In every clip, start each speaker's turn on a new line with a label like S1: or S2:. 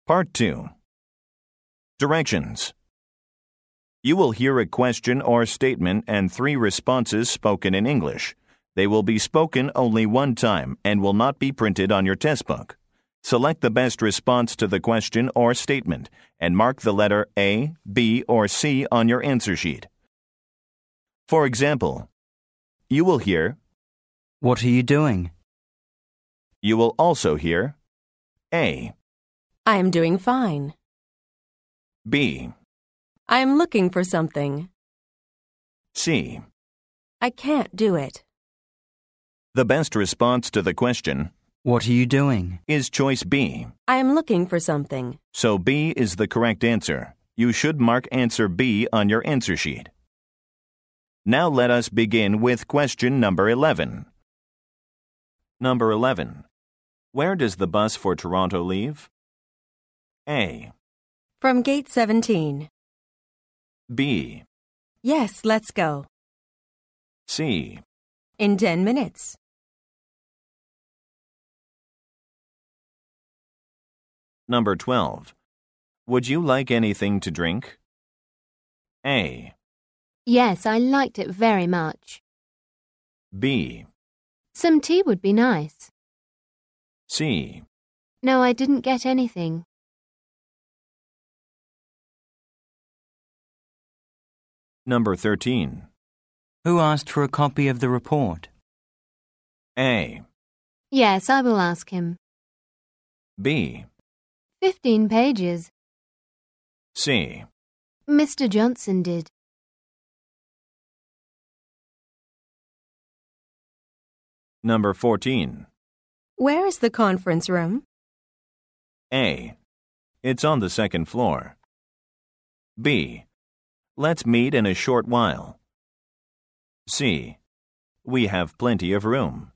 S1: Part 2. Directions. You will hear a question or statement and 3 responses spoken in English. They will be spoken only one time and will not be printed on your test book. Select the best response to the question or statement and mark the letter A, B, or C on your answer sheet. For example, you will hear,
S2: What are you doing?
S1: You will also hear A,
S3: I am doing fine.
S1: B,
S3: I am looking for something.
S1: C.
S3: I can't do it.
S1: The best response to the question
S2: What are you doing?
S1: is choice B.
S3: I am looking for something.
S1: So B is the correct answer. You should mark answer B on your answer sheet. Now let us begin with question number 11. Number 11. Where does the bus for Toronto leave? A,
S3: From gate 17.
S1: B,
S3: Yes, let's go.
S1: C.
S3: In 10 minutes.
S1: Number 12. Would you like anything to drink? A,
S4: Yes, I liked it very much.
S1: B,
S4: Some tea would be nice.
S1: C.
S4: No, I didn't get anything.
S1: Number 13.
S2: Who asked for a copy of the report?
S1: A,
S4: Yes, I will ask him.
S1: B,
S4: 15 pages.
S1: C.
S4: Mr. Johnson did.
S1: Number 14.
S3: Where is the conference room?
S1: A, it's on the second floor. B, let's meet in a short while. C, we have plenty of room.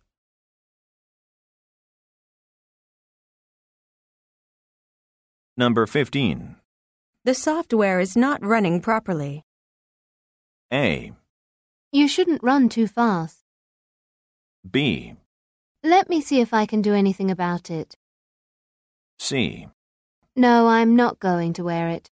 S1: Number 15.
S3: The software is not running properly.
S1: A,
S4: You shouldn't run too fast.
S1: B,
S4: Let me see if I can do anything about it.
S1: C.
S4: No, I'm not going to wear it.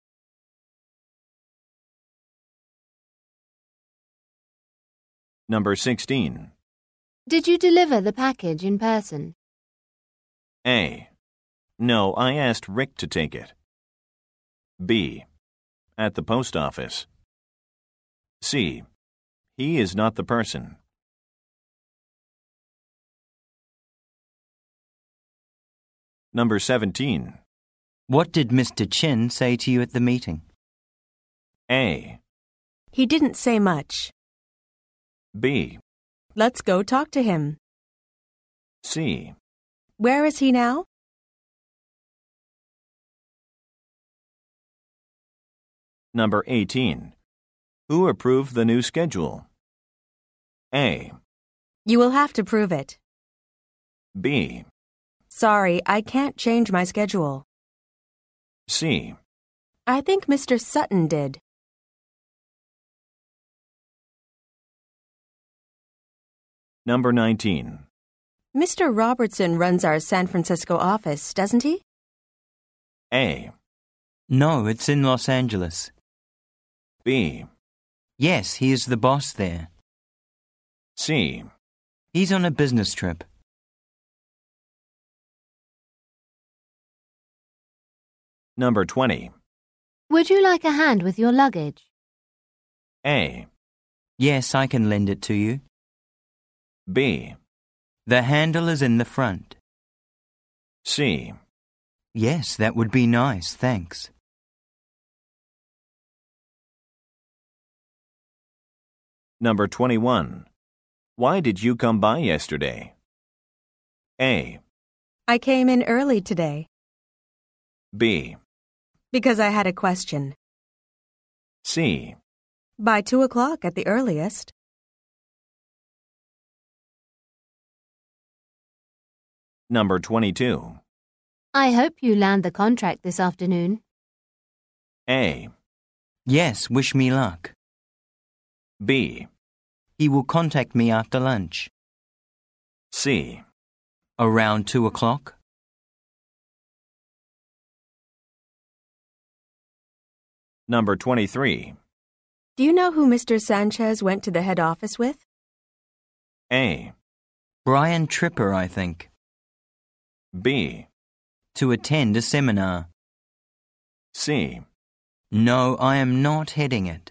S1: Number 16.
S4: Did you deliver the package in person?
S1: A, no, I asked Rick to take it. B, at the post office. C, he is not the person. Number 17.
S2: What did Mr. Chin say to you at the meeting?
S1: A,
S3: He didn't say much.
S1: B,
S3: Let's go talk to him.
S1: C.
S3: Where is he now?
S1: Number 18. Who approved the new schedule? A,
S3: You will have to prove it.
S1: B,
S3: Sorry, I can't change my schedule.
S1: C.
S3: I think Mr. Sutton did.
S1: Number 19.
S3: Mr. Robertson runs our San Francisco office, doesn't he?
S1: A,
S2: No, it's in Los Angeles.
S1: B,
S2: Yes, he is the boss there.
S1: C.
S2: He's on a business trip.
S1: Number 20.
S4: Would you like a hand with your luggage?
S1: A,
S2: Yes, I can lend it to you.
S1: B,
S2: The handle is in the front.
S1: C.
S2: Yes, that would be nice, thanks.
S1: Number 21. Why did you come by yesterday? A,
S3: I came in early today
S1: B,
S3: because I had a question.
S1: C.
S3: By 2 o'clock at the earliest.
S1: Number 22.
S4: I hope you land the contract this afternoon.
S1: A,
S2: Yes, wish me luck.
S1: B,
S2: He will contact me after lunch.
S1: C.
S2: Around 2 o'clock?
S1: Number 23.
S3: Do you know who Mr. Sanchez went to the head office with?
S1: A.
S2: Brian Tripper, I think.
S1: B.
S2: To attend a seminar.
S1: C.
S2: No, I am not heading it.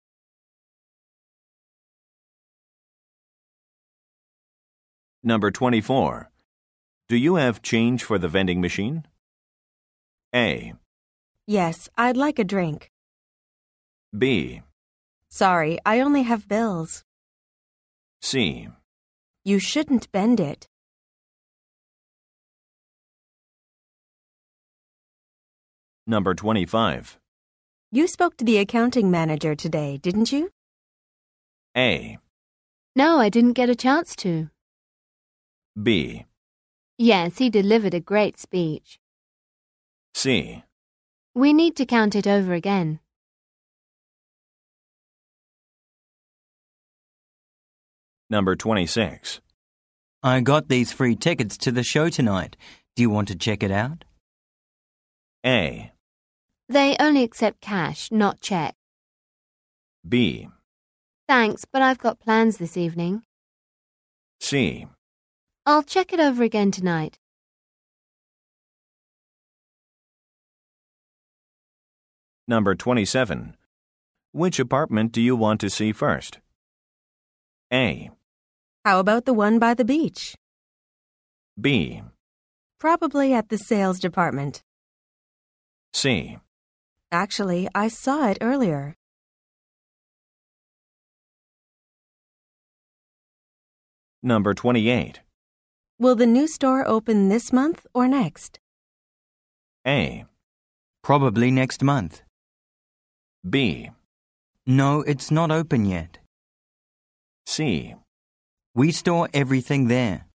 S1: Number 24. Do you have change for the vending machine? A.
S3: Yes, I'd like a drink.
S1: B.
S3: Sorry, I only have bills.
S1: C.
S3: You shouldn't bend it.
S1: Number 25.
S3: You spoke to the accounting manager today, didn't you?
S1: A.
S4: No, I didn't get a chance to.
S1: B.
S4: Yes, he delivered a great speech.
S1: C.
S4: We need to count it over again.
S1: Number 26.
S2: I got these free tickets to the show tonight. Do you want to check it out?
S1: A.
S4: They only accept cash, not check.
S1: B.
S4: Thanks, but I've got plans this evening.
S1: C.
S4: I'll check it over again tonight.
S1: Number 27. Which apartment do you want to see first? A.
S3: How about the one by the beach?
S1: B.
S3: Probably at the sales department.
S1: C.
S3: Actually, I saw it earlier.
S1: Number 28.
S3: Will the new store open this month or next?
S1: A.
S2: Probably next month.
S1: B.
S2: No, it's not open yet.
S1: C.
S2: We store everything there.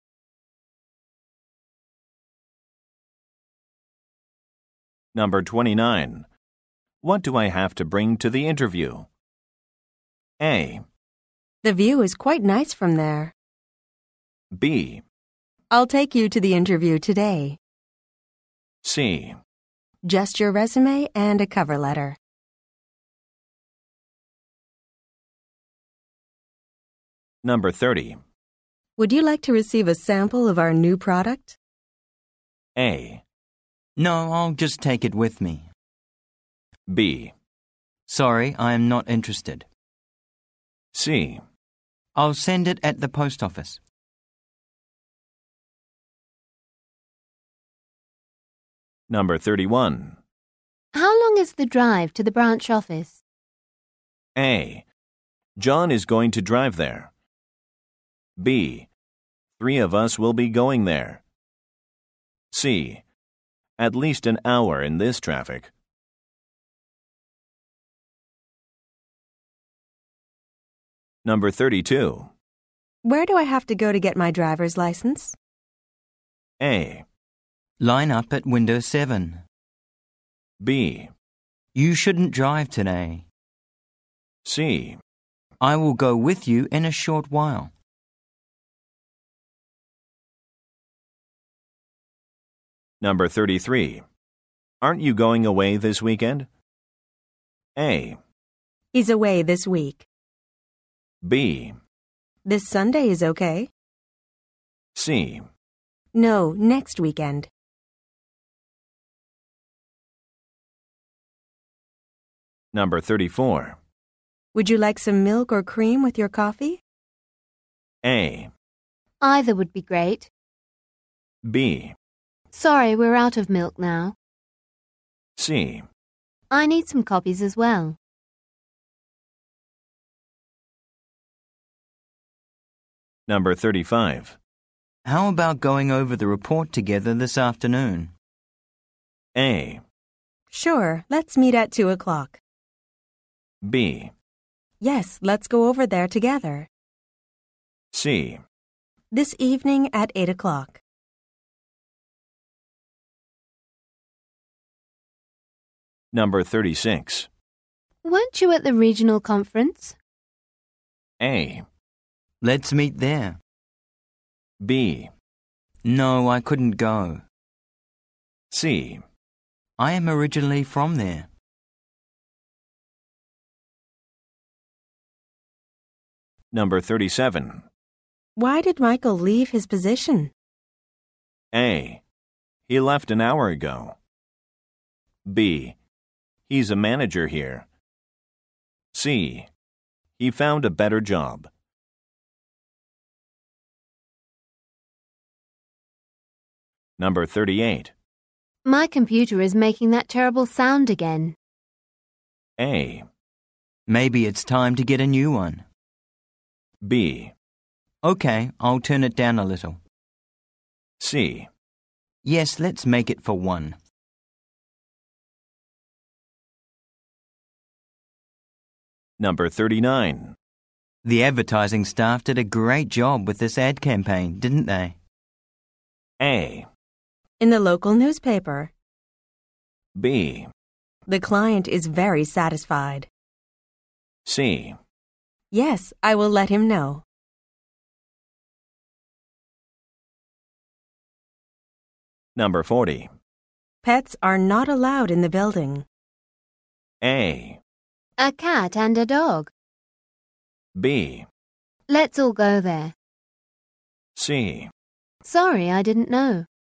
S1: Number 29. What do I have to bring to the interview? A.
S3: The view is quite nice from there.
S1: B.
S3: I'll take you to the interview today.
S1: C.
S3: Just your resume and a cover letter.
S1: Number 30.
S3: Would you like to receive a sample of our new product?
S1: A.
S2: No, I'll just take it with me.
S1: B.
S2: Sorry, I am not interested.
S1: C.
S2: I'll send it at the post office.
S1: Number 31.
S4: How long is the drive to the branch office?
S1: A. John is going to drive there. B. 3 of us will be going there. C. At least an hour in this traffic. Number 32.
S3: Where do I have to go to get my driver's license?
S1: A.
S2: Line up at window 7.
S1: B.
S2: You shouldn't drive today.
S1: C.
S2: I will go with you in a short while.
S1: Number 33. Aren't you going away this weekend? A.
S3: He's away this week.
S1: B.
S3: This Sunday is okay.
S1: C.
S3: No, next weekend.
S1: Number 34.
S3: Would you like some milk or cream with your coffee?
S1: A.
S4: Either would be great.
S1: B.
S4: Sorry, we're out of milk now.
S1: C.
S4: I need some copies as well.
S1: Number 35.
S2: How about going over the report together this afternoon?
S1: A.
S3: Sure, let's meet at 2 o'clock.
S1: B.
S3: Yes, let's go over there together.
S1: C.
S3: This evening at 8 o'clock.
S1: Number 36.
S4: Weren't you at the regional conference?
S1: A.
S2: Let's meet there.
S1: B.
S2: No, I couldn't go.
S1: C.
S2: I am originally from there.
S1: Number 37.
S3: Why did Michael leave his position?
S1: A. He left an hour ago. B. He's a manager here. C. He found a better job. Number 38.
S4: My computer is making that terrible sound again.
S1: A.
S2: Maybe it's time to get a new one.
S1: B.
S2: Okay, I'll turn it down a little.
S1: C.
S2: Yes, let's make it for 1.
S1: Number 39.
S2: The advertising staff did a great job with this ad campaign, didn't they?
S1: A.
S3: In the local newspaper.
S1: B.
S3: The client is very satisfied.
S1: C.
S3: Yes, I will let him know.
S1: Number 40.
S3: Pets are not allowed in the building.
S1: A.
S4: A cat and a dog.
S1: B.
S4: Let's all go there.
S1: C.
S4: Sorry, I didn't know.